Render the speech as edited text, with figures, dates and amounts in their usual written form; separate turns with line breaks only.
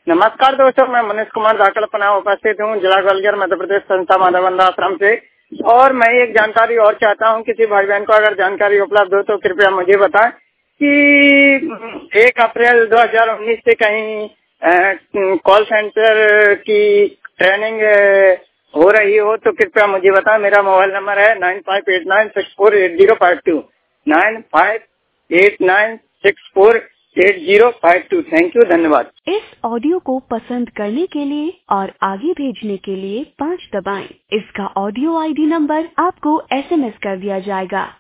नमस्कार दोस्तों, मैं मनीष कुमार धाकड़ पना उपस्थित हूँ जिला ग्वालियर मध्य प्रदेश संस्था माधवानंद आश्रम से। और मैं एक जानकारी और चाहता हूँ, किसी भाई बहन को अगर जानकारी उपलब्ध हो तो कृपया मुझे बताएं कि 1 अप्रैल 2019 से कहीं कॉल सेंटर की ट्रेनिंग हो रही हो तो कृपया मुझे बताएं। मेरा मोबाइल नंबर है 9589648052 9589648052। थैंक यू, धन्यवाद।
इस ऑडियो को पसंद करने के लिए और आगे भेजने के लिए 5 दबाएं। इसका ऑडियो आईडी नंबर आपको SMS कर दिया जाएगा।